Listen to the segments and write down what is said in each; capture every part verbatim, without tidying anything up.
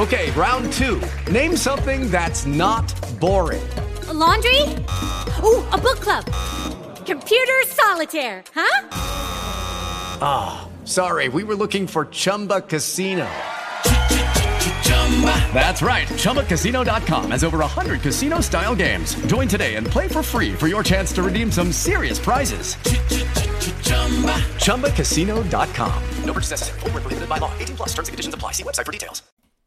Okay, round two. Name something that's not boring. A laundry? Ooh, a book club. Computer solitaire, huh? Ah, oh, sorry, we were looking for Chumba Casino. That's right, Chumba Casino dot com has over one hundred casino-style games. Join today and play for free for your chance to redeem some serious prizes. Chumba Casino dot com. No purchase necessary. Void where prohibited by law. eighteen plus terms and conditions apply. See website for details.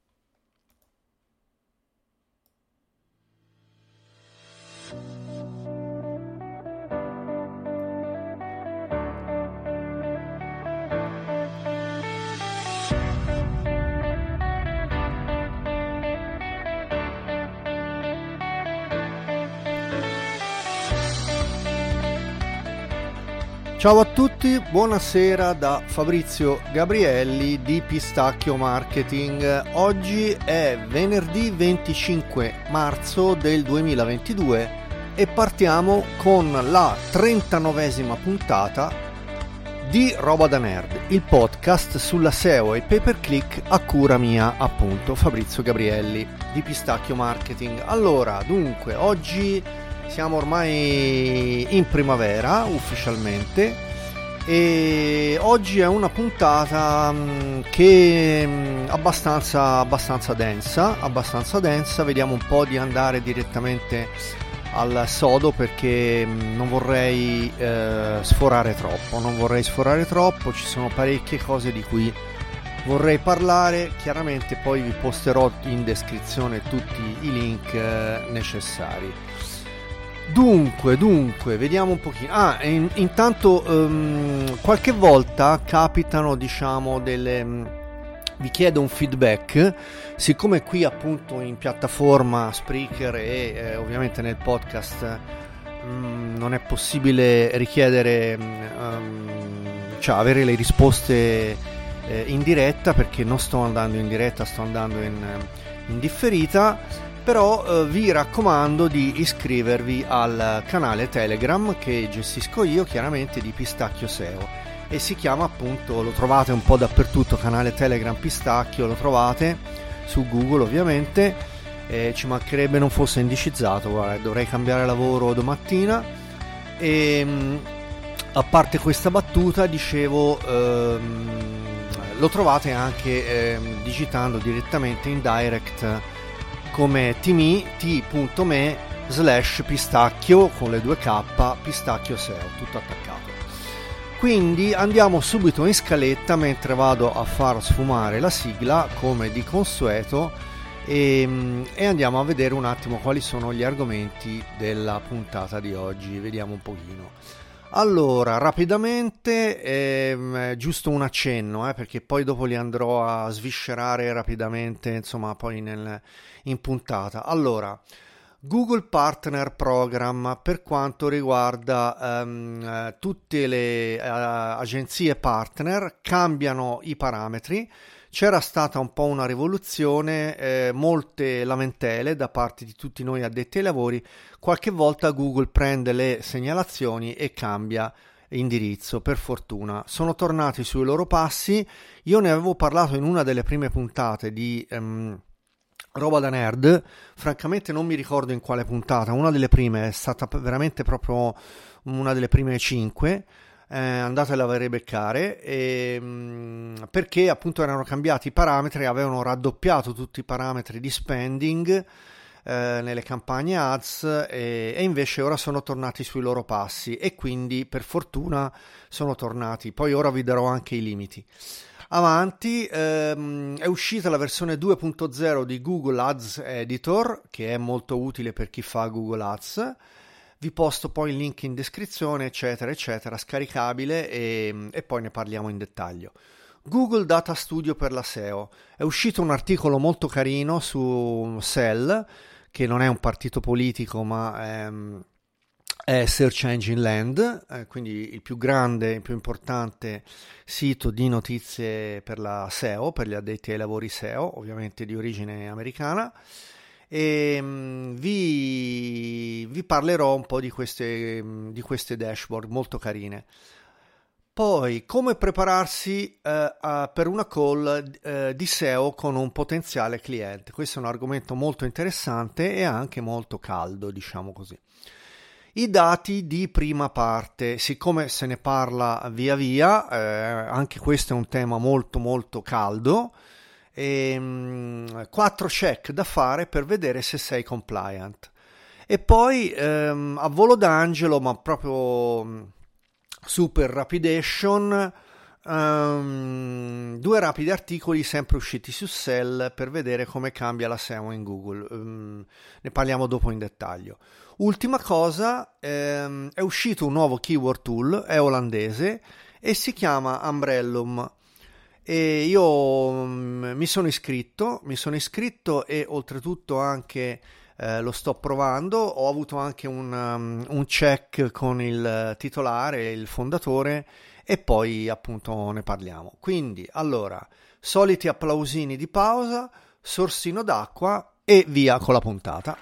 Ciao a tutti, buonasera da Fabrizio Gabrielli di Pistacchio Marketing. Oggi è venerdì venticinque marzo del duemilaventidue e partiamo con la trentanovesima puntata di Roba da Nerd, il podcast sulla S E O e pay per click a cura mia, appunto, Fabrizio Gabrielli di Pistacchio Marketing. Allora, dunque, oggi siamo ormai in primavera ufficialmente e oggi è una puntata che è abbastanza, abbastanza densa, abbastanza densa. Vediamo un po' di andare direttamente al sodo perché non vorrei eh, sforare troppo, non vorrei sforare troppo, ci sono parecchie cose di cui vorrei parlare. Chiaramente poi vi posterò in descrizione tutti i link eh, necessari. Dunque, dunque, vediamo un pochino. Ah, in, intanto um, qualche volta capitano, diciamo, delle... Um, vi chiedo un feedback, siccome qui appunto in piattaforma Spreaker e eh, ovviamente nel podcast um, non è possibile richiedere, um, cioè avere le risposte eh, in diretta, perché non sto andando in diretta, sto andando in, in differita. Però eh, vi raccomando di iscrivervi al canale Telegram che gestisco io, chiaramente, di Pistacchio S E O, e si chiama appunto, lo trovate un po' dappertutto, canale Telegram Pistacchio, lo trovate su Google ovviamente, eh, ci mancherebbe non fosse indicizzato, guarda, dovrei cambiare lavoro domattina. E a parte questa battuta, dicevo, ehm, lo trovate anche ehm, digitando direttamente in direct come t.me slash pistacchio con le due k, pistacchio S E O, tutto attaccato. Quindi andiamo subito in scaletta mentre vado a far sfumare la sigla come di consueto e, e andiamo a vedere un attimo quali sono gli argomenti della puntata di oggi. Vediamo un pochino. Allora, rapidamente, ehm, giusto un accenno, eh, perché poi dopo li andrò a sviscerare rapidamente, insomma, poi nel, in puntata. Allora, Google Partner Program per quanto riguarda ehm, tutte le eh, agenzie partner, cambiano i parametri. C'era stata un po' una rivoluzione, eh, molte lamentele da parte di tutti noi addetti ai lavori. Qualche volta Google prende le segnalazioni e cambia indirizzo, per fortuna. Sono tornati sui loro passi. Io ne avevo parlato in una delle prime puntate di ehm, Roba da Nerd, francamente non mi ricordo in quale puntata, una delle prime, è stata veramente proprio una delle prime cinque. Eh, andatela a ribeccare, e, mh, perché appunto erano cambiati i parametri, avevano raddoppiato tutti i parametri di spending eh, nelle campagne ads e, e invece ora sono tornati sui loro passi e quindi per fortuna sono tornati. Poi ora vi darò anche i limiti. Avanti, ehm, è uscita la versione due punto zero di Google Ads Editor, che è molto utile per chi fa Google Ads. Vi posto poi il link in descrizione, eccetera, eccetera, scaricabile, e, e poi ne parliamo in dettaglio. Google Data Studio per la S E O. È uscito un articolo molto carino su S E L, che non è un partito politico, ma è, è Search Engine Land, eh, quindi il più grande, il più importante sito di notizie per la S E O, per gli addetti ai lavori S E O, ovviamente di origine americana. E um, vi, vi parlerò un po' di queste, di queste dashboard molto carine. Poi, come prepararsi eh, a, per una call eh, di S E O con un potenziale cliente. Questo è un argomento molto interessante e anche molto caldo, diciamo così. I dati di prima parte, siccome se ne parla via via, eh, anche questo è un tema molto molto caldo. E, mh, quattro check da fare per vedere se sei compliant. E poi ehm, a volo d'angelo, ma proprio super rapidation, um, due rapidi articoli sempre usciti su Sell per vedere come cambia la S E O in Google. Um, ne parliamo dopo in dettaglio. Ultima cosa, ehm, è uscito un nuovo keyword tool, è olandese e si chiama Umbrellum. E io um, mi sono iscritto, mi sono iscritto e oltretutto anche Eh, lo sto provando. Ho avuto anche un, um, un check con il titolare, il fondatore, e poi appunto ne parliamo. Quindi, allora, soliti applausini di pausa, sorsino d'acqua e via con la puntata.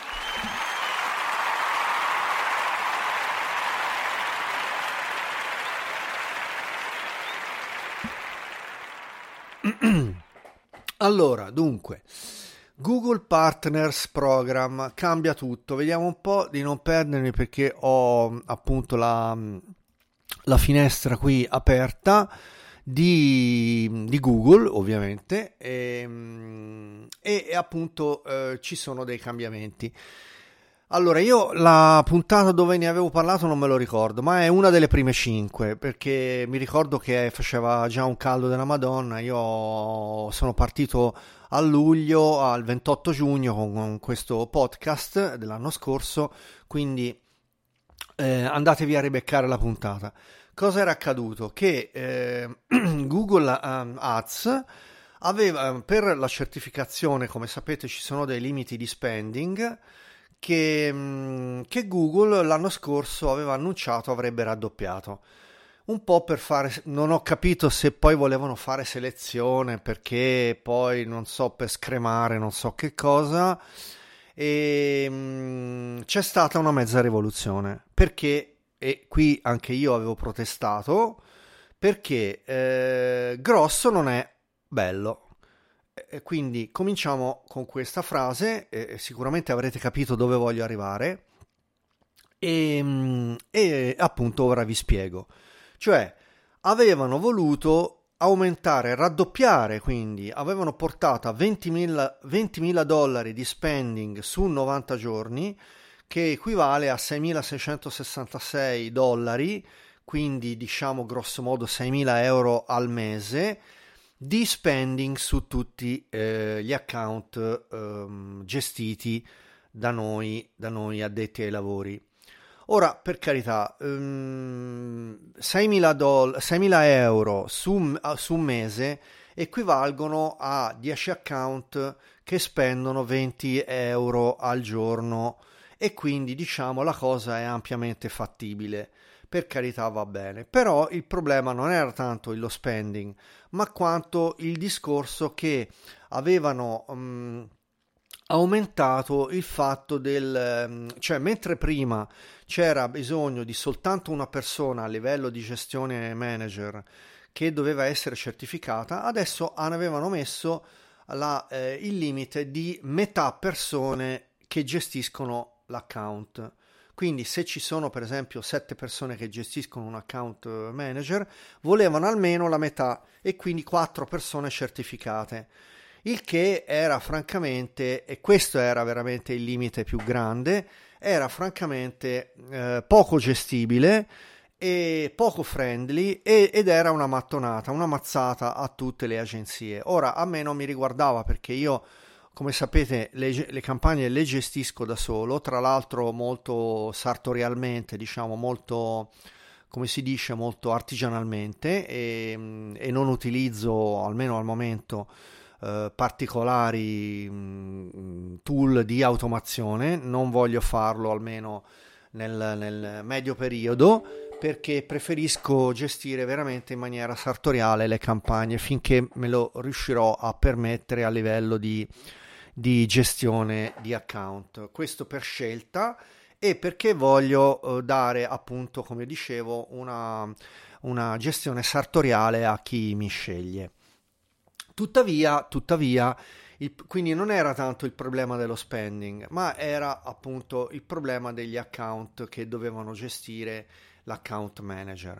Allora, dunque, Google Partners Program cambia tutto. Vediamo un po' di non perdermi perché ho appunto la, la finestra qui aperta di, di Google, ovviamente, e, e, e appunto eh, ci sono dei cambiamenti. Allora, io la puntata dove ne avevo parlato non me lo ricordo, ma è una delle prime cinque, perché mi ricordo che faceva già un caldo della Madonna. Io sono partito a luglio, al ventotto giugno, con questo podcast dell'anno scorso, quindi eh, andatevi a ribeccare la puntata. Cosa era accaduto? Che eh, Google um, Ads aveva, per la certificazione, come sapete ci sono dei limiti di spending, che, che Google l'anno scorso aveva annunciato avrebbe raddoppiato. Un po' per fare, non ho capito se poi volevano fare selezione, perché poi non so, per scremare non so che cosa, e mh, c'è stata una mezza rivoluzione, perché, e qui anche io avevo protestato, perché eh, grosso non è bello. E quindi cominciamo con questa frase, e sicuramente avrete capito dove voglio arrivare, e, e appunto ora vi spiego. Cioè, avevano voluto aumentare, raddoppiare, quindi avevano portato a ventimila dollari di spending su novanta giorni, che equivale a seimilaseicentosessantasei dollari, quindi diciamo grosso modo seimila euro al mese, di spending su tutti eh, gli account eh, gestiti da noi, da noi addetti ai lavori. Ora, per carità, um, seimila euro su, su un mese equivalgono a dieci account che spendono venti euro al giorno, e quindi diciamo la cosa è ampiamente fattibile. Per carità, va bene, però il problema non era tanto lo spending, ma quanto il discorso che avevano um, aumentato il fatto del, um, cioè mentre prima c'era bisogno di soltanto una persona a livello di gestione manager che doveva essere certificata, adesso avevano messo la, eh, il limite di metà persone che gestiscono l'account. Quindi se ci sono per esempio sette persone che gestiscono un account manager, volevano almeno la metà, e quindi quattro persone certificate, il che era francamente, e questo era veramente il limite più grande, era francamente eh, poco gestibile e poco friendly, e, ed era una mattonata, una mazzata a tutte le agenzie. Ora a me non mi riguardava, perché io, come sapete, le, le campagne le gestisco da solo, tra l'altro molto sartorialmente, diciamo molto, come si dice, molto artigianalmente, e, e non utilizzo, almeno al momento, eh, particolari mh, tool di automazione. Non voglio farlo almeno nel, nel medio periodo, perché preferisco gestire veramente in maniera sartoriale le campagne finché me lo riuscirò a permettere a livello di di gestione di account. Questo per scelta, e perché voglio eh, dare appunto, come dicevo, una, una gestione sartoriale a chi mi sceglie. Tuttavia, tuttavia il, quindi non era tanto il problema dello spending, ma era appunto il problema degli account che dovevano gestire l'account manager.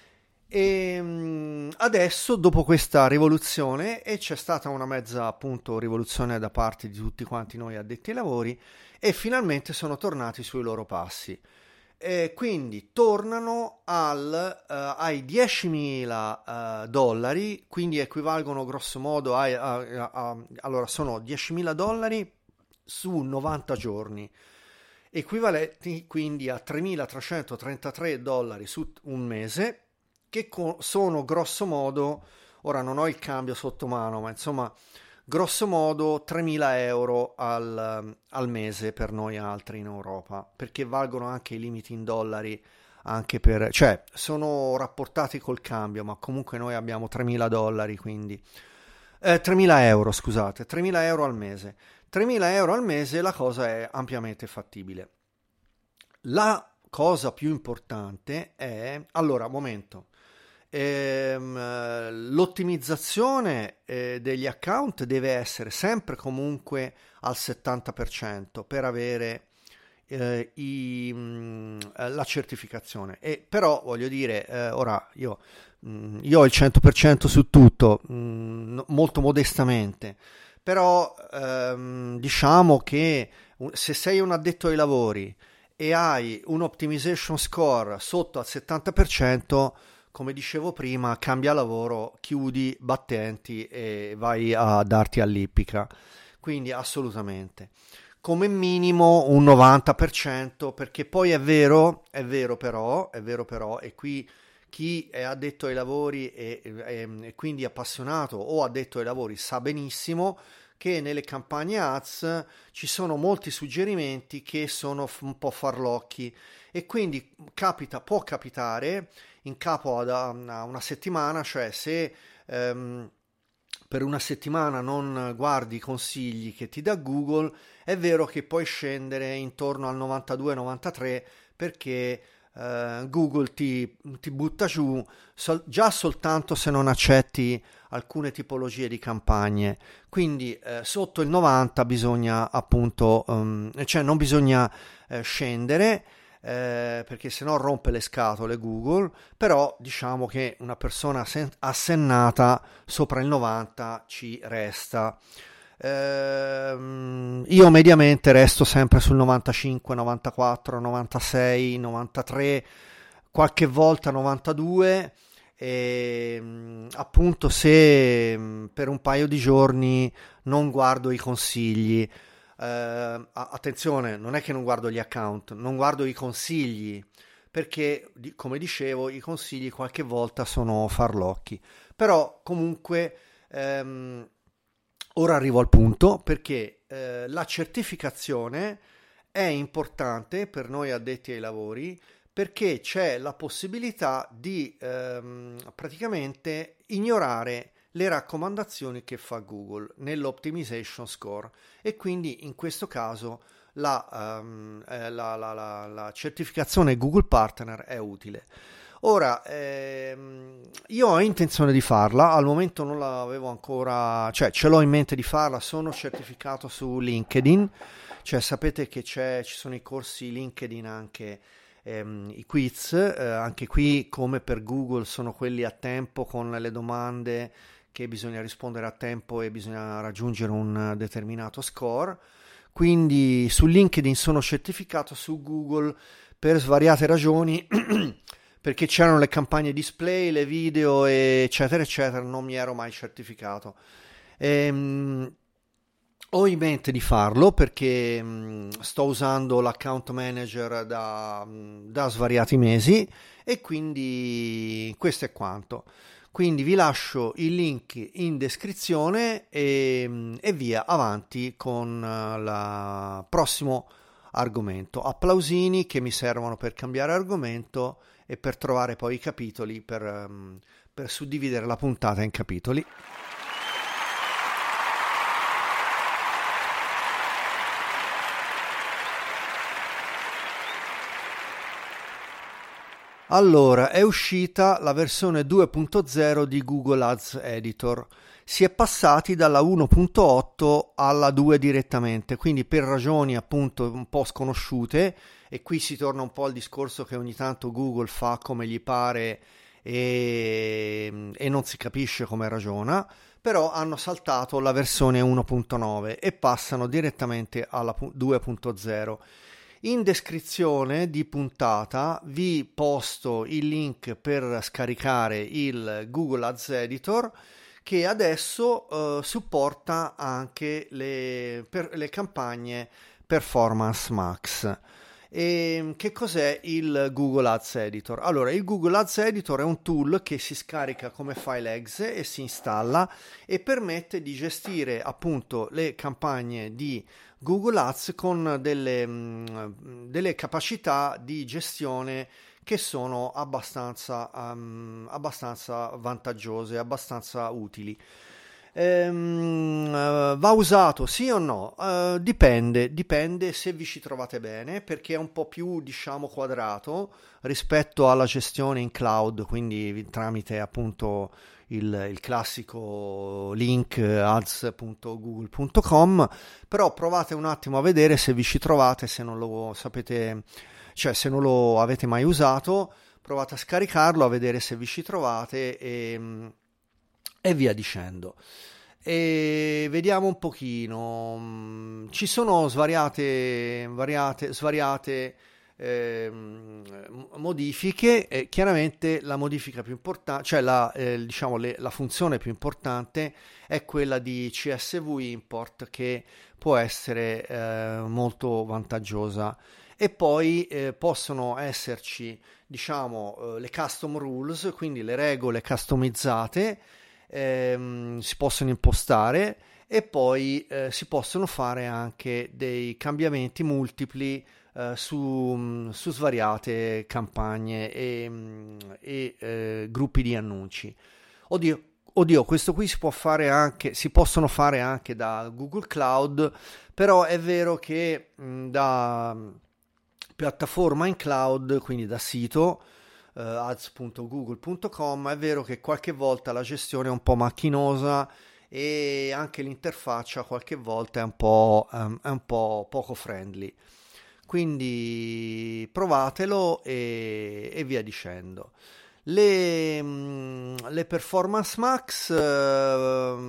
E adesso, dopo questa rivoluzione, e c'è stata una mezza appunto rivoluzione da parte di tutti quanti noi addetti ai lavori, e finalmente sono tornati sui loro passi. E quindi tornano al, uh, ai diecimila uh, dollari, quindi equivalgono grosso modo a, a, a, a allora sono diecimila dollari su novanta giorni, equivalenti quindi a tremilatrecentotrentatré dollari su un mese, che co- sono grosso modo, ora non ho il cambio sotto mano, ma insomma grosso modo tremila euro al, al mese per noi altri in Europa, perché valgono anche i limiti in dollari, anche per, cioè sono rapportati col cambio, ma comunque noi abbiamo tremila dollari, quindi eh, tremila euro, scusate, tremila euro al mese. tremila euro al mese, la cosa è ampiamente fattibile. La cosa più importante è, allora, momento, ehm, l'ottimizzazione eh, degli account deve essere sempre comunque al settanta per cento per avere eh, i, mh, la certificazione. E però voglio dire, eh, ora io, mh, io ho il cento per cento su tutto, mh, molto modestamente, però ehm, diciamo che se sei un addetto ai lavori e hai un optimization score sotto al settanta per cento, come dicevo prima, cambia lavoro, chiudi, battenti e vai a darti all'ippica. Quindi assolutamente. Come minimo un novanta per cento, perché poi è vero, è vero però, è vero però, e qui chi è addetto ai lavori e, e, e quindi appassionato o addetto ai lavori sa benissimo che nelle campagne ads ci sono molti suggerimenti che sono un po' farlocchi, e quindi capita, può capitare in capo a una, una settimana, cioè se ehm, per una settimana non guardi i consigli che ti dà Google, è vero che puoi scendere intorno al novantadue novantatré perché eh, Google ti, ti butta giù sol- già soltanto se non accetti alcune tipologie di campagne. Quindi eh, sotto il novanta bisogna appunto um, cioè non bisogna eh, scendere eh, perché sennò rompe le scatole Google, però diciamo che una persona sen- assennata sopra il novanta ci resta. Uh, io mediamente resto sempre sul novantacinque, novantaquattro, novantasei, novantatré, qualche volta novantadue, e appunto se per un paio di giorni non guardo i consigli, uh, attenzione, non è che non guardo gli account, non guardo i consigli, perché come dicevo i consigli qualche volta sono farlocchi, però comunque um, ora arrivo al punto, perché eh, la certificazione è importante per noi addetti ai lavori, perché c'è la possibilità di ehm, praticamente ignorare le raccomandazioni che fa Google nell'optimization score, e quindi in questo caso la, um, eh, la, la, la, la certificazione Google Partner è utile. Ora, ehm, io ho intenzione di farla, al momento non l'avevo ancora, cioè ce l'ho in mente di farla, sono certificato su LinkedIn, cioè sapete che c'è, ci sono i corsi LinkedIn anche, ehm, i quiz, eh, anche qui come per Google sono quelli a tempo con le domande che bisogna rispondere a tempo e bisogna raggiungere un determinato score, quindi su LinkedIn sono certificato, su Google per svariate ragioni perché c'erano le campagne display, le video eccetera eccetera, non mi ero mai certificato. Ehm, ho in mente di farlo perché mh, sto usando l'account manager da, mh, da svariati mesi, e quindi questo è quanto. Quindi vi lascio il link in descrizione e, e via avanti con il prossimo argomento. Applausini che mi servono per cambiare argomento e per trovare poi i capitoli, per, um, per suddividere la puntata in capitoli. Allora, è uscita la versione due punto zero di Google Ads Editor. Si è passati dalla uno punto otto alla due direttamente, quindi per ragioni appunto un po' sconosciute, e qui si torna un po' al discorso che ogni tanto Google fa come gli pare e, e non si capisce come ragiona, però hanno saltato la versione uno punto nove e passano direttamente alla due punto zero. In descrizione di puntata vi posto il link per scaricare il Google Ads Editor, che adesso eh, supporta anche le, per, le campagne Performance Max. E che cos'è il Google Ads Editor? Allora, il Google Ads Editor è un tool che si scarica come file exe e si installa e permette di gestire appunto le campagne di Google Ads con delle, mh, delle capacità di gestione che sono abbastanza, um, abbastanza vantaggiose, abbastanza utili. Ehm, uh, va usato sì o no? Uh, dipende, dipende se vi ci trovate bene, perché è un po' più, diciamo, quadrato rispetto alla gestione in cloud, quindi tramite appunto il, il classico link ads punto google punto com, però provate un attimo a vedere se vi ci trovate, se non lo sapete, cioè se non lo avete mai usato, provate a scaricarlo, a vedere se vi ci trovate e, e via dicendo. E vediamo un pochino, ci sono svariate, variate, svariate eh, modifiche, e chiaramente la modifica più importante, cioè la, eh, diciamo le, la funzione più importante è quella di C S V import, che può essere eh, molto vantaggiosa. E poi eh, possono esserci, diciamo, eh, le custom rules, quindi le regole customizzate, ehm, si possono impostare, e poi eh, si possono fare anche dei cambiamenti multipli eh, su, su svariate campagne e, e eh, gruppi di annunci. Oddio, oddio, questo qui si può fare anche, si possono fare anche da Google Cloud, però è vero che mh, da piattaforma in cloud, quindi da sito uh, ads punto google punto com, è vero che qualche volta la gestione è un po' macchinosa e anche l'interfaccia qualche volta è un po', um, è un po' poco friendly, quindi provatelo e, e via dicendo. Le, mh, le Performance Max uh,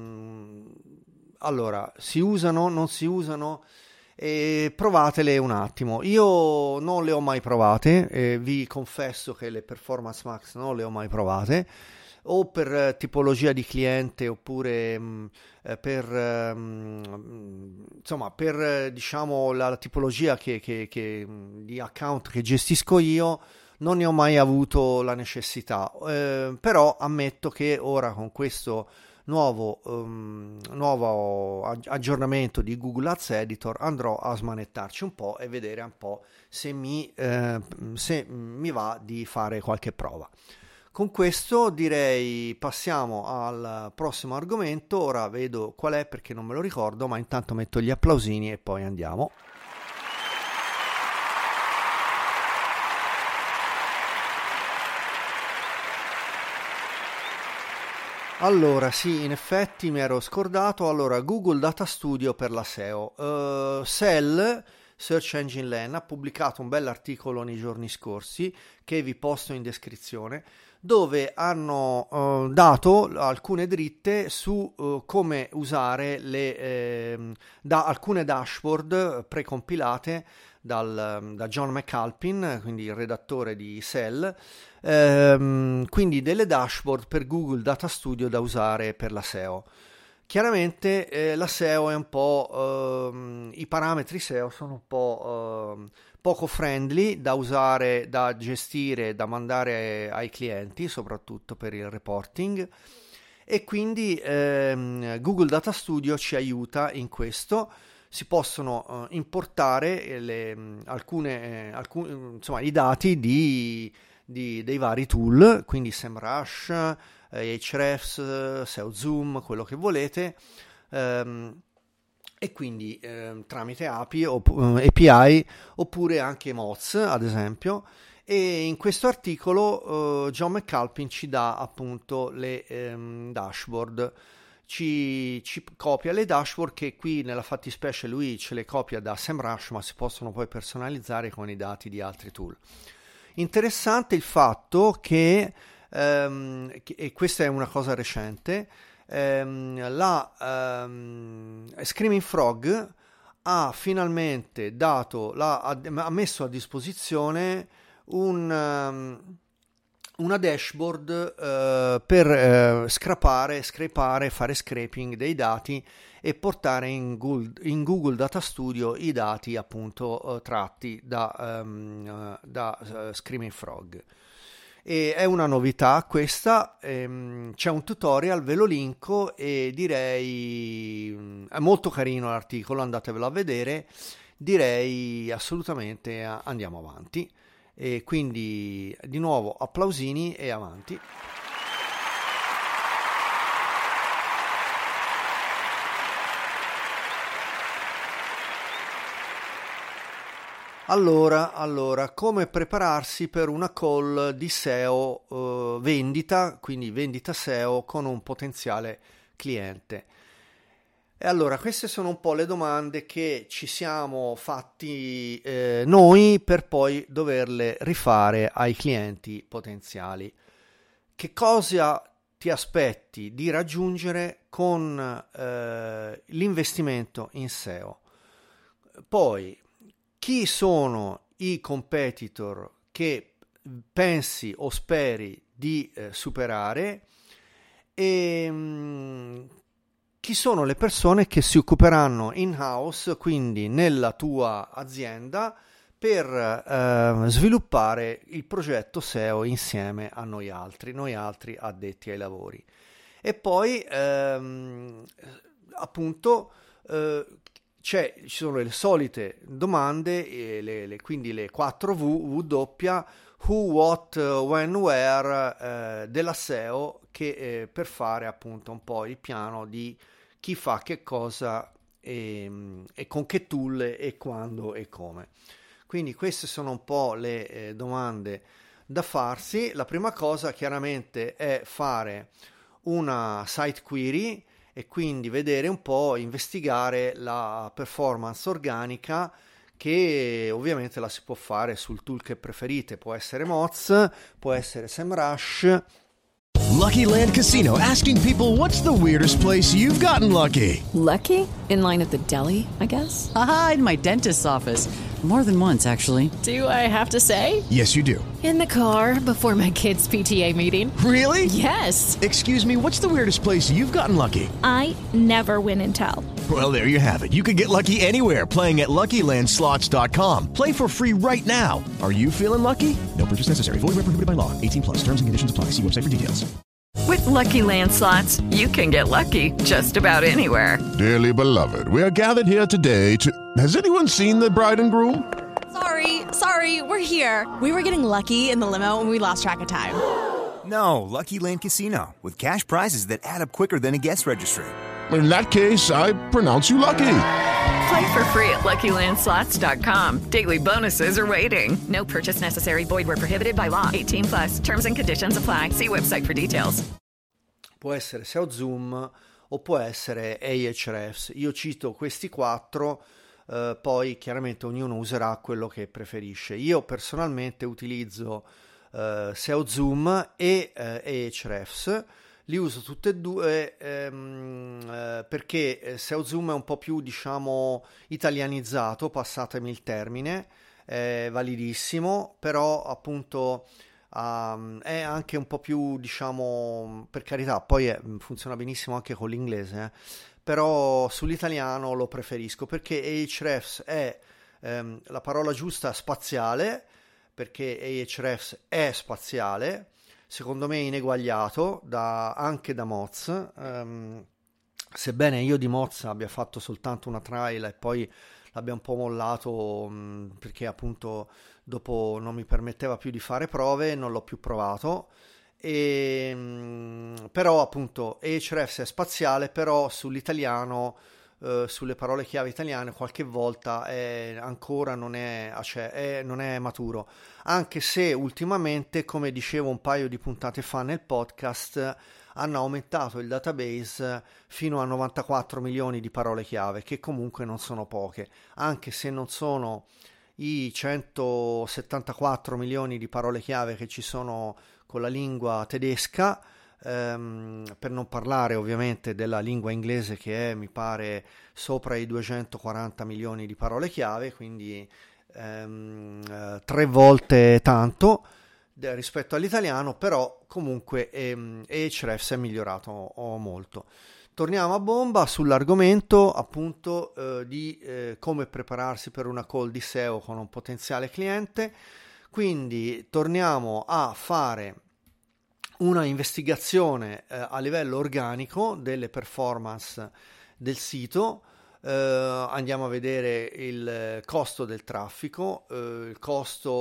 allora si usano, non si usano? E provatele un attimo. Io non le ho mai provate, eh, vi confesso che le Performance Max non le ho mai provate, o per eh, tipologia di cliente, oppure mh, eh, per mh, insomma per eh, diciamo la, la tipologia che, che, che, di account che gestisco io, non ne ho mai avuto la necessità, eh, però ammetto che ora con questo nuovo, um, nuovo aggiornamento di Google Ads Editor andrò a smanettarci un po' e vedere un po' se mi, eh, se mi va di fare qualche prova. Con questo direi passiamo al prossimo argomento. Ora vedo qual è perché non me lo ricordo, ma intanto metto gli applausini e poi andiamo. Allora, sì, in effetti mi ero scordato. Allora, Google Data Studio per la S E O. Uh, S E L, Search Engine Land, ha pubblicato un bell'articolo nei giorni scorsi che vi posto in descrizione, dove hanno uh, dato alcune dritte su uh, come usare le, eh, da, alcune dashboard precompilate dal, da John McAlpin, quindi il redattore di S E L, ehm, quindi delle dashboard per Google Data Studio da usare per la S E O. Chiaramente eh, la S E O è un po', ehm, i parametri S E O sono un po' ehm, poco friendly da usare, da gestire, da mandare ai clienti, soprattutto per il reporting, e quindi ehm, Google Data Studio ci aiuta in questo. Si possono uh, importare le, mh, alcune, eh, alcun, insomma, i dati di, di, dei vari tool, quindi SEMrush, eh, Hrefs, S E O Zoom, quello che volete, ehm, e quindi eh, tramite A P I, opp- A P I oppure anche Moz, ad esempio, e in questo articolo uh, John McAlpin ci dà appunto le um, dashboard, ci, ci copia le dashboard che qui nella fattispecie lui ce le copia da SEMrush, ma si possono poi personalizzare con i dati di altri tool. Interessante il fatto che, um, che e questa è una cosa recente, um, la um, Screaming Frog ha finalmente dato, la, ha messo a disposizione un, um, una dashboard uh, per uh, scrapare, scrapare, fare scraping dei dati e portare in Google, in Google Data Studio i dati appunto uh, tratti da, um, uh, da uh, Screaming Frog. E è una novità questa, ehm, c'è un tutorial, ve lo linko e direi, è molto carino l'articolo, andatevelo a vedere, direi assolutamente andiamo avanti. E quindi di nuovo applausini e avanti. Allora, allora, come prepararsi per una call di S E O eh, vendita, quindi vendita S E O con un potenziale cliente. E allora, queste sono un po' le domande che ci siamo fatti eh, noi per poi doverle rifare ai clienti potenziali. Che cosa ti aspetti di raggiungere con eh, l'investimento in S E O? Poi, chi sono i competitor che pensi o speri di eh, superare e mh, chi sono le persone che si occuperanno in-house, quindi nella tua azienda, per eh, sviluppare il progetto S E O insieme a noi altri, noi altri addetti ai lavori. E poi ehm, appunto eh, C'è, ci sono le solite domande, e le, le, quindi le quattro W, W doppia, who, what, when, where eh, della S E O, che eh, per fare appunto un po' il piano di chi fa che cosa e, e con che tool e quando e come. Quindi queste sono un po' le eh, domande da farsi. La prima cosa chiaramente è fare una site query e quindi vedere un po', investigare la performance organica, che ovviamente la si può fare sul tool che preferite, può essere Moz, può essere SEMrush. Lucky Land Casino, asking people, what's the weirdest place you've gotten lucky? Lucky? In line at the deli, I guess? Aha, in my dentist's office. More than once, actually. Do I have to say? Yes, you do. In the car before my kids' P T A meeting. Really? Yes. Excuse me, what's the weirdest place you've gotten lucky? I never win and tell. Well, there you have it. You can get lucky anywhere, playing at Lucky Land Slots dot com. Play for free right now. Are you feeling lucky? No purchase necessary. Void where prohibited by law. eighteen plus. Terms and conditions apply. See website for details. With Lucky Land Slots, you can get lucky just about anywhere. Dearly beloved, we are gathered here today to... Has anyone seen the bride and groom? Sorry, sorry, we're here. We were getting lucky in the limo and we lost track of time. No, Lucky Land Casino, with cash prizes that add up quicker than a guest registry. In that case, I pronounce you lucky. Play for free at Lucky Land Slots dot com. Daily bonuses are waiting. No purchase necessary. Void where prohibited by law. eighteen plus. Terms and conditions apply. See website for details. Può essere S E O Zoom o può essere Ahrefs. Io cito questi quattro, eh, poi chiaramente ognuno userà quello che preferisce. Io personalmente utilizzo eh, S E O Zoom e eh, Ahrefs. Li uso tutte e due ehm, eh, perché S E O Zoom è un po' più, diciamo, italianizzato, passatemi il termine, è validissimo, però appunto um, è anche un po' più, diciamo, per carità, poi è, funziona benissimo anche con l'inglese, eh, però sull'italiano lo preferisco perché Ahrefs è ehm, la parola giusta, spaziale, perché Ahrefs è spaziale, secondo me ineguagliato da, anche da Moz, um, sebbene io di Moz abbia fatto soltanto una trial e poi l'abbia un po' mollato um, perché appunto dopo non mi permetteva più di fare prove, non l'ho più provato, e, um, però appunto Ahrefs è spaziale, però sull'italiano eh, sulle parole chiave italiane qualche volta è, ancora non è, cioè, è, non è maturo, anche se ultimamente, come dicevo un paio di puntate fa nel podcast, hanno aumentato il database fino a novantaquattro milioni di parole chiave, che comunque non sono poche, anche se non sono i centosettantaquattro milioni di parole chiave che ci sono con la lingua tedesca, ehm, per non parlare ovviamente della lingua inglese, che è, mi pare, sopra i duecentoquaranta milioni di parole chiave, quindi ehm, eh, tre volte tanto rispetto all'italiano, però comunque ehm, Ahrefs è migliorato oh, molto. Torniamo a bomba sull'argomento appunto eh, di eh, come prepararsi per una call di S E O con un potenziale cliente. Quindi torniamo a fare una investigazione eh, a livello organico delle performance del sito. Eh, andiamo a vedere il costo del traffico, eh, il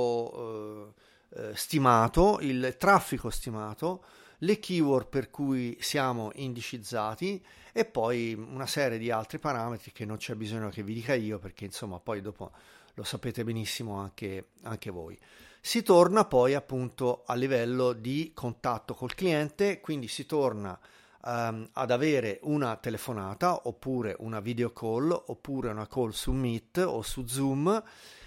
costo eh, stimato, il traffico stimato, le keyword per cui siamo indicizzati e poi una serie di altri parametri che non c'è bisogno che vi dica io, perché insomma poi dopo lo sapete benissimo anche, anche voi. Si torna poi appunto a livello di contatto col cliente, quindi si torna um, ad avere una telefonata oppure una video call oppure una call su Meet o su Zoom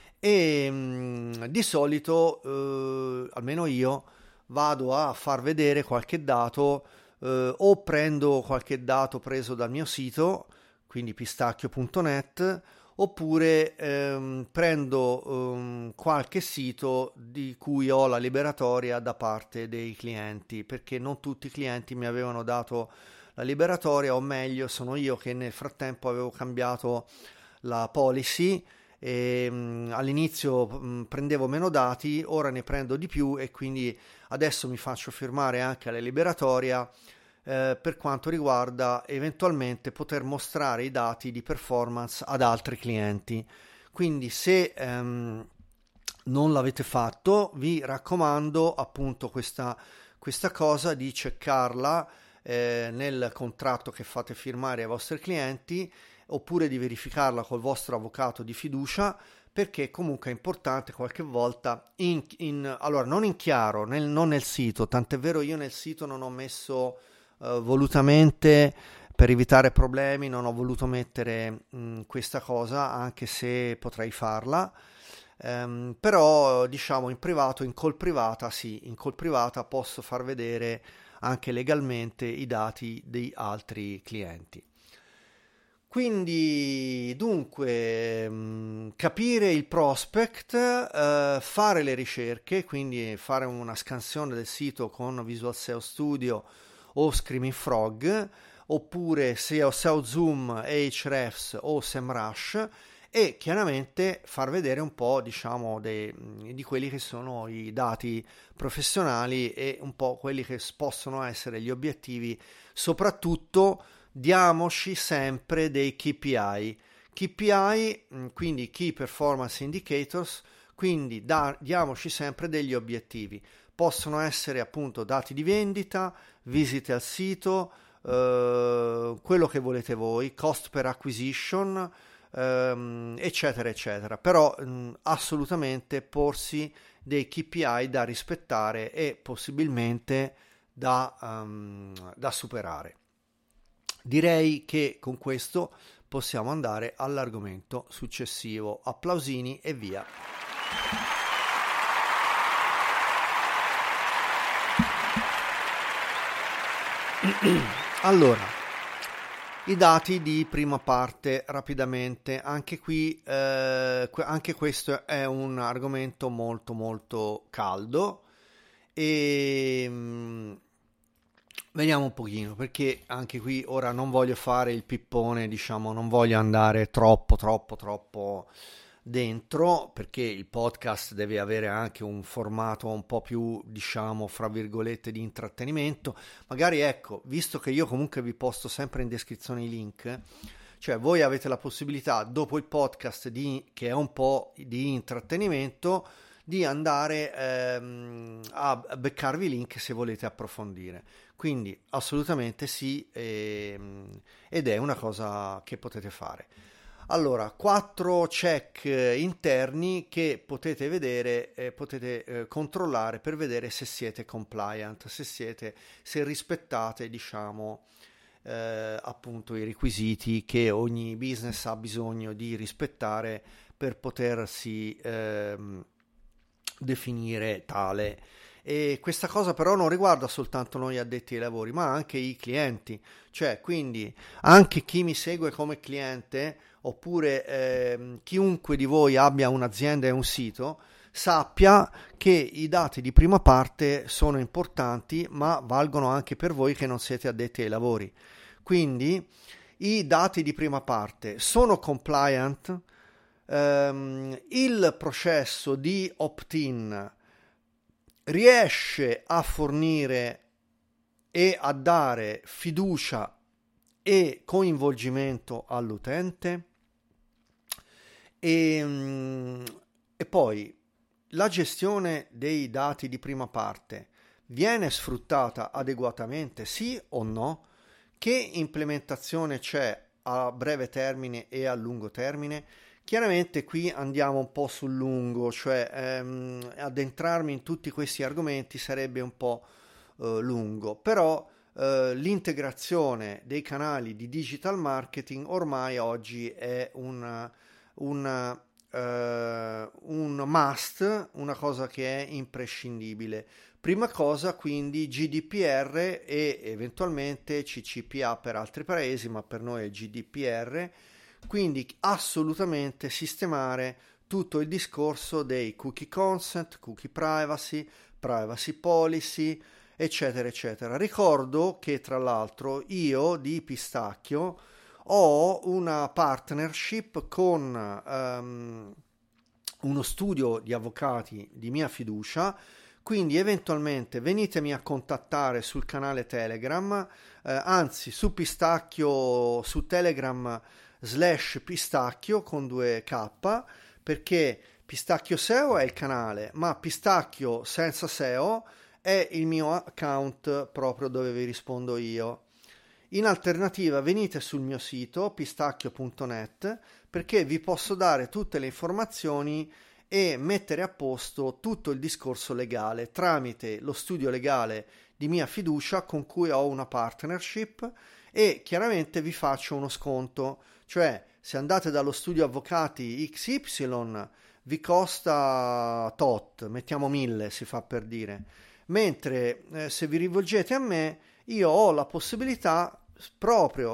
e um, di solito uh, almeno io vado a far vedere qualche dato eh, o prendo qualche dato preso dal mio sito, quindi pistacchio punto net, oppure ehm, prendo ehm, qualche sito di cui ho la liberatoria da parte dei clienti, perché non tutti i clienti mi avevano dato la liberatoria, o meglio sono io che nel frattempo avevo cambiato la policy. E, mh, all'inizio mh, prendevo meno dati, ora ne prendo di più e quindi adesso mi faccio firmare anche la liberatoria eh, per quanto riguarda eventualmente poter mostrare i dati di performance ad altri clienti. Quindi se ehm, non l'avete fatto, vi raccomando appunto questa, questa cosa di checkarla eh, nel contratto che fate firmare ai vostri clienti, oppure di verificarla col vostro avvocato di fiducia, perché comunque è importante qualche volta, in, in, allora non in chiaro, nel, non nel sito, tant'è vero io nel sito non ho messo uh, volutamente, per evitare problemi, non ho voluto mettere mh, questa cosa, anche se potrei farla, um, però diciamo in privato, in call privata, sì, in call privata posso far vedere anche legalmente i dati di altri clienti. Quindi dunque mh, capire il prospect, eh, fare le ricerche, quindi fare una scansione del sito con Visual S E O Studio o Screaming Frog, oppure S E O, S E O Zoom, Ahrefs o SEMrush, e chiaramente far vedere un po', diciamo, dei, di quelli che sono i dati professionali e un po' quelli che possono essere gli obiettivi, soprattutto diamoci sempre dei K P I, K P I, quindi Key Performance Indicators, quindi da, diamoci sempre degli obiettivi. Possono essere appunto dati di vendita, visite al sito, eh, quello che volete voi, cost per acquisition, ehm, eccetera eccetera, però mh, assolutamente porsi dei K P I da rispettare e possibilmente da, um, da superare. Direi che con questo possiamo andare all'argomento successivo. Applausini e via. Allora, i dati di prima parte rapidamente. Anche qui, eh, anche questo è un argomento molto molto caldo e mh, vediamo un pochino, perché anche qui ora non voglio fare il pippone, diciamo, non voglio andare troppo troppo troppo dentro, perché il podcast deve avere anche un formato un po' più, diciamo, fra virgolette, di intrattenimento. Magari, ecco, visto che io comunque vi posto sempre in descrizione i link, cioè voi avete la possibilità dopo il podcast di, che è un po' di intrattenimento, di andare ehm, a beccarvi i link se volete approfondire. Quindi assolutamente sì, ehm, ed è una cosa che potete fare. Allora, quattro check interni che potete vedere, eh, potete eh, controllare per vedere se siete compliant, se siete, se rispettate, diciamo, eh, appunto i requisiti che ogni business ha bisogno di rispettare per potersi ehm, definire tale. E questa cosa però non riguarda soltanto noi addetti ai lavori, ma anche i clienti, cioè quindi anche chi mi segue come cliente, oppure eh, chiunque di voi abbia un'azienda e un sito, sappia che i dati di prima parte sono importanti, ma valgono anche per voi che non siete addetti ai lavori. Quindi i dati di prima parte sono compliant, ehm, il processo di opt-in riesce a fornire e a dare fiducia e coinvolgimento all'utente, e, e poi la gestione dei dati di prima parte viene sfruttata adeguatamente, sì o no? Che implementazione c'è a breve termine e a lungo termine? Chiaramente qui andiamo un po' sul lungo, cioè ehm, addentrarmi in tutti questi argomenti sarebbe un po' eh, lungo, però eh, l'integrazione dei canali di digital marketing ormai oggi è un, un, eh, un must, una cosa che è imprescindibile. Prima cosa quindi G D P R e eventualmente C C P A per altri paesi, ma per noi è G D P R. Quindi assolutamente sistemare tutto il discorso dei cookie consent, cookie privacy, privacy policy, eccetera eccetera. Ricordo che tra l'altro io di Pistacchio ho una partnership con um, uno studio di avvocati di mia fiducia, quindi eventualmente venitemi a contattare sul canale Telegram, eh, anzi su Pistacchio, su Telegram slash Pistacchio con due K, perché Pistacchio S E O è il canale, ma Pistacchio senza S E O è il mio account proprio dove vi rispondo io. In alternativa venite sul mio sito pistacchio punto net, perché vi posso dare tutte le informazioni e mettere a posto tutto il discorso legale tramite lo studio legale di mia fiducia con cui ho una partnership, e chiaramente vi faccio uno sconto, cioè se andate dallo studio avvocati X Y vi costa tot, mettiamo mille si fa per dire, mentre eh, se vi rivolgete a me io ho la possibilità proprio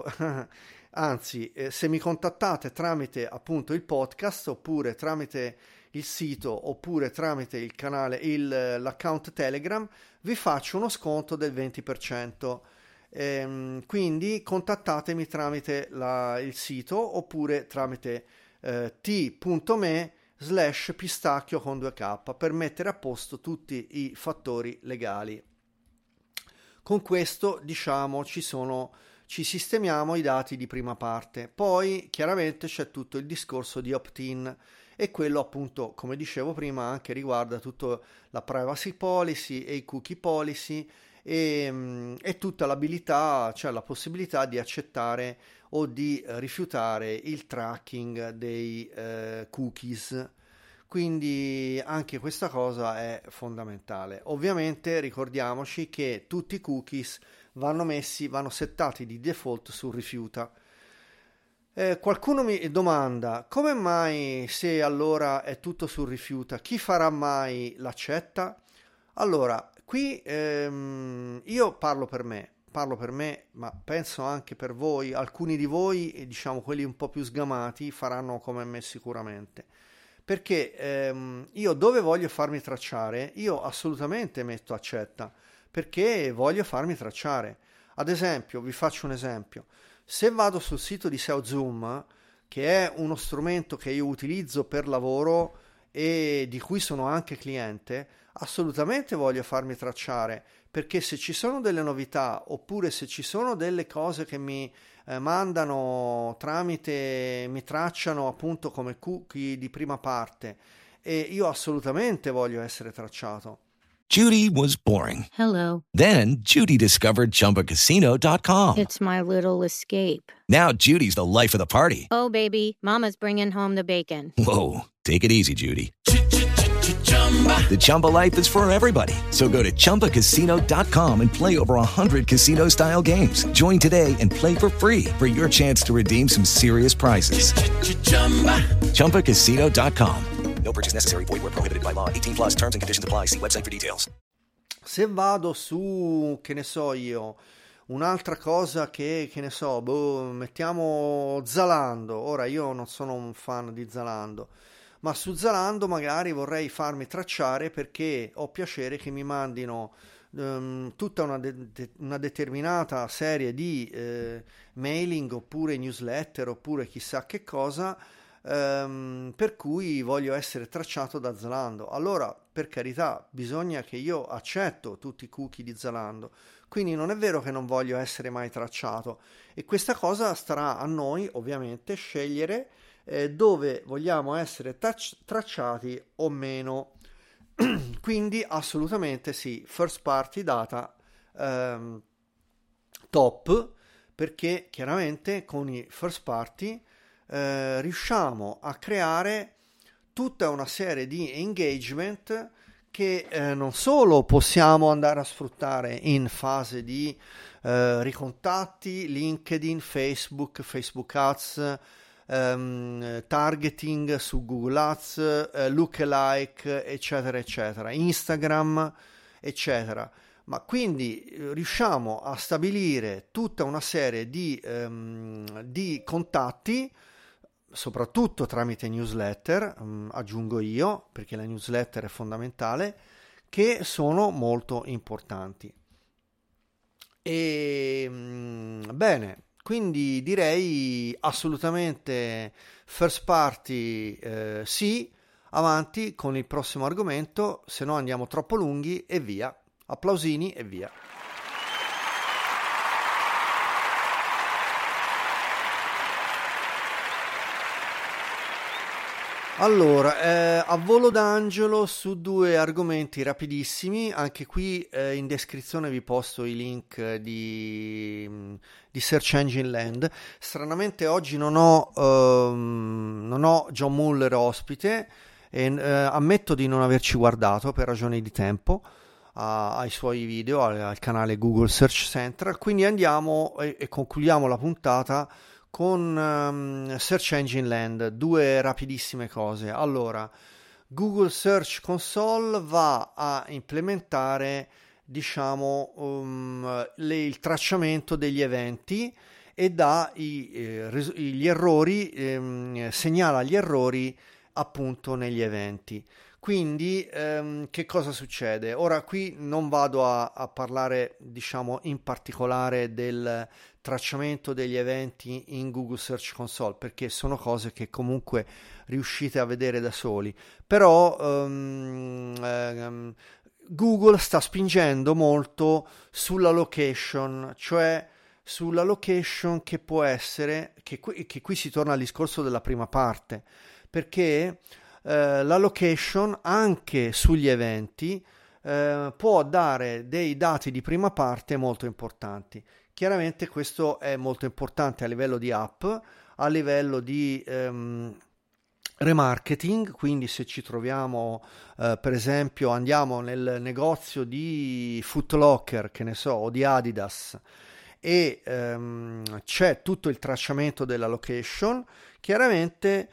anzi eh, se mi contattate tramite appunto il podcast, oppure tramite il sito, oppure tramite il canale, il, l'account Telegram, vi faccio uno sconto del venti per cento. Ehm, quindi contattatemi tramite la, il sito, oppure tramite eh, t.me slash pistacchio con due K per mettere a posto tutti i fattori legali. Con questo, diciamo, ci sono ci sistemiamo i dati di prima parte. Poi chiaramente c'è tutto il discorso di opt-in, e quello appunto, come dicevo prima, anche riguarda tutto la privacy policy e i cookie policy, e, e tutta l'abilità, cioè la possibilità di accettare o di rifiutare il tracking dei eh, cookies. Quindi anche questa cosa è fondamentale. Ovviamente ricordiamoci che tutti i cookies vanno messi, vanno settati di default su rifiuta. Eh, qualcuno mi domanda come mai, se allora è tutto su rifiuta, chi farà mai l'accetta? Allora, qui ehm, io parlo per me, parlo per me, ma penso anche per voi. Alcuni di voi, diciamo quelli un po' più sgamati, faranno come me sicuramente. Perché ehm, io dove voglio farmi tracciare, io assolutamente metto accetta, perché voglio farmi tracciare. Ad esempio, vi faccio un esempio. Se vado sul sito di S E O Zoom, che è uno strumento che io utilizzo per lavoro e di cui sono anche cliente, assolutamente voglio farmi tracciare, perché se ci sono delle novità, oppure se ci sono delle cose che mi eh, mandano tramite, mi tracciano appunto come cookie di prima parte, e io assolutamente voglio essere tracciato. Judy was boring. Hello. Then Judy discovered Chumba Casino dot com. It's my little escape. Now Judy's the life of the party. Oh, baby, mama's bringing home the bacon. Whoa, take it easy, Judy. The Chumba life is for everybody. So go to Chumba Casino dot com and play over one hundred casino-style games. Join today and play for free for your chance to redeem some serious prizes. Chumba Casino dot com. No purchase necessary. Void where prohibited by law. eighteen plus terms and conditions apply. See website for details. Se vado su, che ne so io, un'altra cosa che, che ne so, boh, mettiamo Zalando. Ora io non sono un fan di Zalando, ma su Zalando magari vorrei farmi tracciare perché ho piacere che mi mandino um, tutta una, de- de- una determinata serie di eh, mailing oppure newsletter oppure chissà che cosa, um, per cui voglio essere tracciato da Zalando. Allora, per carità, bisogna che io accetto tutti i cookie di Zalando, quindi non è vero che non voglio essere mai tracciato, e questa cosa starà a noi ovviamente scegliere Eh, dove vogliamo essere tac- tracciati o meno. Quindi assolutamente sì, first party data ehm, top, perché chiaramente con i first party eh, riusciamo a creare tutta una serie di engagement che eh, non solo possiamo andare a sfruttare in fase di eh, ricontatti, LinkedIn, Facebook, Facebook Ads, Um, targeting su Google Ads, uh, lookalike, eccetera eccetera, Instagram, eccetera. Ma quindi eh, riusciamo a stabilire tutta una serie di, um, di contatti, soprattutto tramite newsletter, um, aggiungo io, perché la newsletter è fondamentale, che sono molto importanti. E um, bene, quindi direi assolutamente first party eh, sì, avanti con il prossimo argomento, se no andiamo troppo lunghi e via, applausini e via. Allora, eh, a volo d'angelo su due argomenti rapidissimi, anche qui eh, in descrizione vi posto i link di, di Search Engine Land. Stranamente oggi non ho, ehm, non ho John Mueller ospite e eh, ammetto di non averci guardato per ragioni di tempo a, ai suoi video, al, al canale Google Search Central, quindi andiamo e, e concludiamo la puntata con um, Search Engine Land. Due rapidissime cose. Allora, Google Search Console va a implementare, diciamo, um, le, il tracciamento degli eventi e dà i, eh, res- gli errori, ehm, segnala gli errori appunto negli eventi. Quindi ehm, che cosa succede? Ora qui non vado a, a parlare, diciamo, in particolare del tracciamento degli eventi in Google Search Console, perché sono cose che comunque riuscite a vedere da soli, però um, um, Google sta spingendo molto sulla location, cioè sulla location che può essere, che qui, che qui si torna al discorso della prima parte, perché eh, la location anche sugli eventi eh, può dare dei dati di prima parte molto importanti. Chiaramente questo è molto importante a livello di app, a livello di ehm, remarketing, quindi se ci troviamo eh, per esempio andiamo nel negozio di Foot Locker, che ne so, o di Adidas, e ehm, c'è tutto il tracciamento della location, chiaramente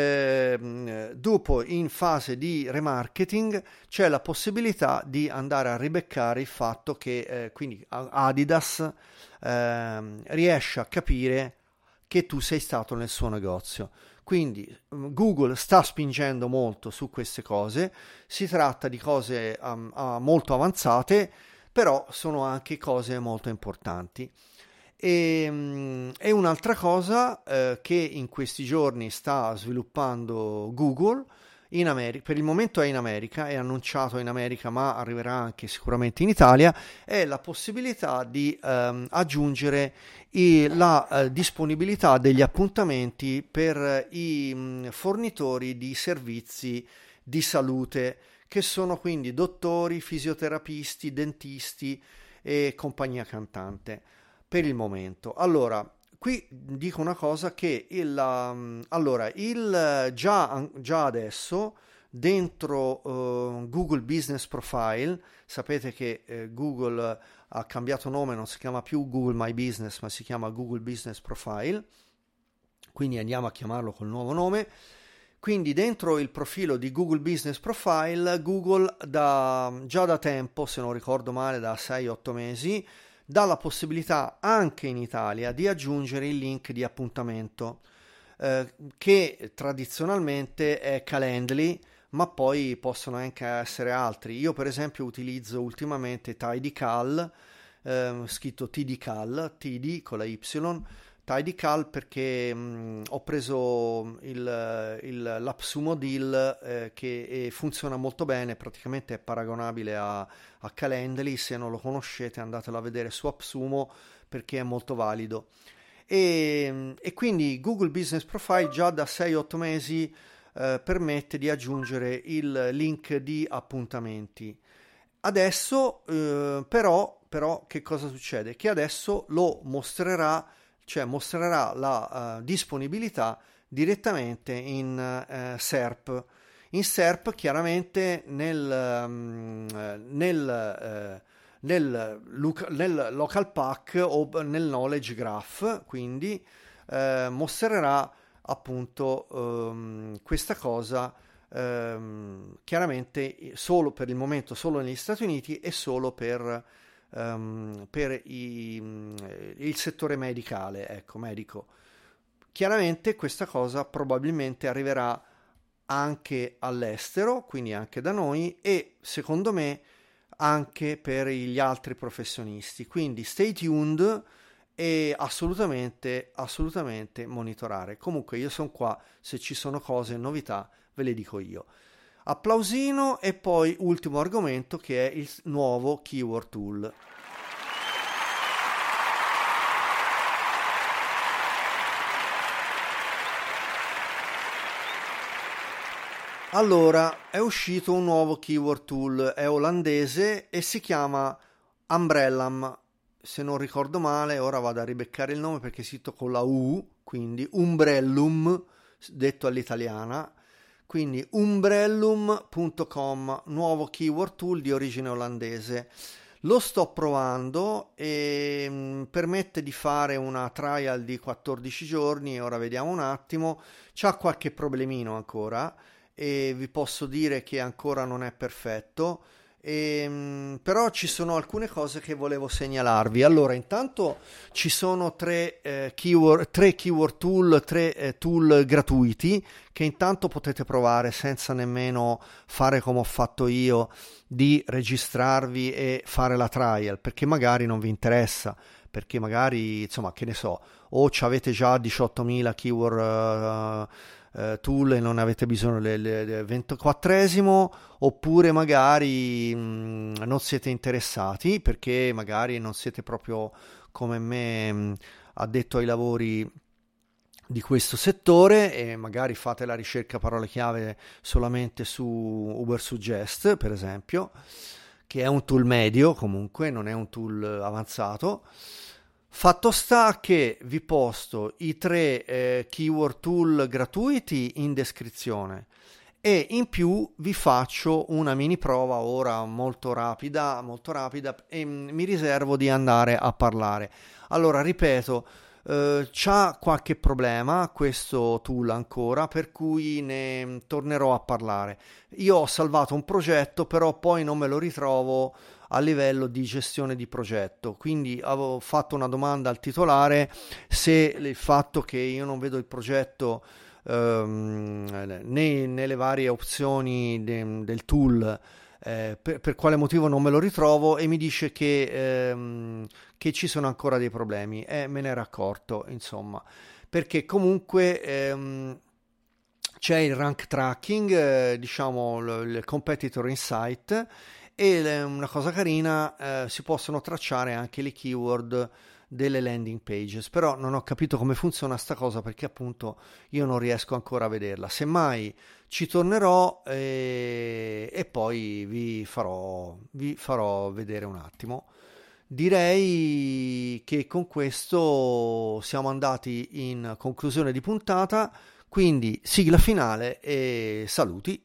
eh, dopo in fase di remarketing c'è la possibilità di andare a ribeccare il fatto che eh, quindi Adidas eh, riesce a capire che tu sei stato nel suo negozio. Quindi Google sta spingendo molto su queste cose, si tratta di cose um, uh, molto avanzate, però sono anche cose molto importanti. E, um, e un'altra cosa eh, che in questi giorni sta sviluppando Google in America, per il momento è in America, è annunciato in America ma arriverà anche sicuramente in Italia, è la possibilità di um, aggiungere i, la uh, disponibilità degli appuntamenti per i um, fornitori di servizi di salute che sono quindi dottori, fisioterapisti, dentisti e compagnia cantante per il momento. Allora, qui dico una cosa che il, um, allora, il, già, già adesso dentro uh, Google Business Profile, sapete che eh, Google ha cambiato nome, non si chiama più Google My Business ma si chiama Google Business Profile, quindi andiamo a chiamarlo col nuovo nome. Quindi dentro il profilo di Google Business Profile, Google da, già da tempo, se non ricordo male da sei otto mesi, dà la possibilità anche in Italia di aggiungere il link di appuntamento, eh, che tradizionalmente è Calendly, ma poi possono anche essere altri. Io per esempio utilizzo ultimamente Tidycal, eh, scritto Tidycal, T D con la Y, Tidycal, perché mh, ho preso il, il, l'AppSumo Deal eh, che eh, funziona molto bene, praticamente è paragonabile a, a Calendly. Se non lo conoscete andatelo a vedere su AppSumo perché è molto valido. E, e quindi Google Business Profile già da sei otto mesi eh, permette di aggiungere il link di appuntamenti. Adesso eh, però, però che cosa succede? Che adesso lo mostrerà, cioè mostrerà la uh, disponibilità direttamente in uh, S E R P. In S E R P chiaramente nel, um, nel, uh, nel, loca- nel local pack o nel knowledge graph, quindi uh, mostrerà appunto um, questa cosa um, chiaramente solo per il momento solo negli Stati Uniti e solo per Um, per i, il settore medicale, ecco, medico. Chiaramente questa cosa probabilmente arriverà anche all'estero, quindi anche da noi, e secondo me anche per gli altri professionisti. Quindi stay tuned e assolutamente assolutamente monitorare. Comunque io sono qua, se ci sono cose e novità ve le dico io. Applausino e poi ultimo argomento, che è il nuovo Keyword Tool. Allora, è uscito un nuovo Keyword Tool, è olandese e si chiama Umbrellam. Se non ricordo male, ora vado a ribeccare il nome perché è scritto con la U, quindi Umbrellum, detto all'italiana. Quindi umbrellum punto com, nuovo keyword tool di origine olandese. Lo sto provando e mh, permette di fare una trial di quattordici giorni. Ora vediamo un attimo. C'ha qualche problemino ancora e vi posso dire che ancora non è perfetto. E, mh, però ci sono alcune cose che volevo segnalarvi. Allora, intanto ci sono tre, eh, keyword, tre keyword tool, tre eh, tool gratuiti che intanto potete provare senza nemmeno fare come ho fatto io, di registrarvi e fare la trial, perché magari non vi interessa, perché magari, insomma, che ne so, o avete già diciottomila keyword uh, Uh, tool e non avete bisogno del, del ventiquattresimo, oppure magari mh, non siete interessati perché magari non siete proprio come me mh, addetto ai lavori di questo settore e magari fate la ricerca parole chiave solamente su Ubersuggest, per esempio, che è un tool medio, comunque non è un tool avanzato. Fatto sta che vi posto i tre eh, keyword tool gratuiti in descrizione e in più vi faccio una mini prova ora molto rapida, molto rapida e mi riservo di andare a parlare. Allora, ripeto, eh, c'ha qualche problema questo tool ancora, per cui ne tornerò a parlare. Io ho salvato un progetto, però poi non me lo ritrovo a livello di gestione di progetto, quindi avevo fatto una domanda al titolare se il fatto che io non vedo il progetto ehm, né nelle varie opzioni de, del tool eh, per, per quale motivo non me lo ritrovo, e mi dice che, ehm, che ci sono ancora dei problemi e me ne ero accorto, insomma, perché comunque ehm, c'è il rank tracking, eh, diciamo il, il competitor insight, e una cosa carina, eh, si possono tracciare anche le keyword delle landing pages, però non ho capito come funziona sta cosa perché appunto io non riesco ancora a vederla. Semmai ci tornerò e, e poi vi farò, vi farò vedere un attimo. Direi che con questo siamo andati in conclusione di puntata, quindi sigla finale e saluti.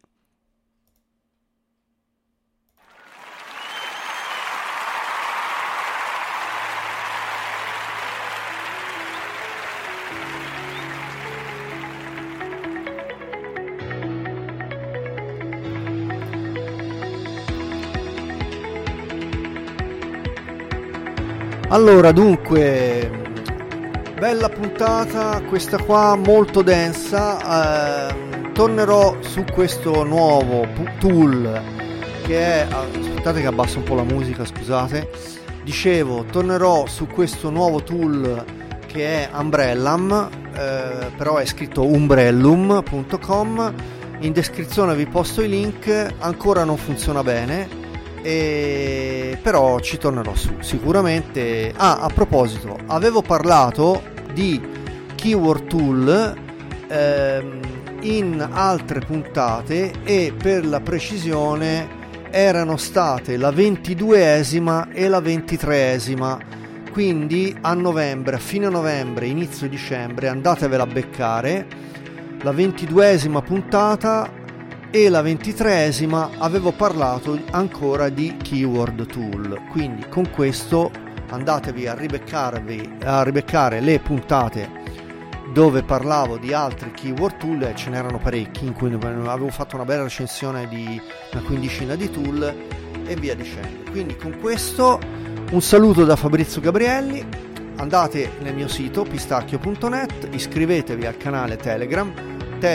Allora, dunque, bella puntata, questa qua molto densa. Eh, tornerò su questo nuovo tool che è... Aspettate che abbasso un po' la musica, scusate. Dicevo, tornerò su questo nuovo tool che è Umbrellam, eh, però è scritto umbrellum punto com. In descrizione vi posto i link, ancora non funziona bene. E però ci tornerò su sicuramente. Ah, a proposito, avevo parlato di Keyword Tool ehm, in altre puntate e per la precisione erano state la ventiduesima e la ventitreesima, quindi a novembre, a fine novembre, inizio dicembre, andatevela a beccare. La ventiduesima puntata e la ventitreesima avevo parlato ancora di Keyword Tool, quindi con questo andatevi a ribeccarvi a ribeccare le puntate dove parlavo di altri Keyword Tool, e ce n'erano parecchi in cui avevo fatto una bella recensione di una quindicina di tool e via dicendo. Quindi con questo un saluto da Fabrizio Gabrielli, andate nel mio sito pistacchio punto net, iscrivetevi al canale Telegram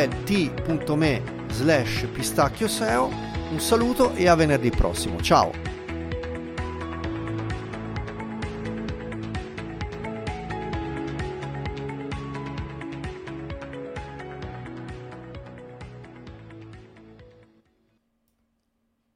t.me slash pistacchio S E O. Un saluto e a venerdì prossimo, ciao.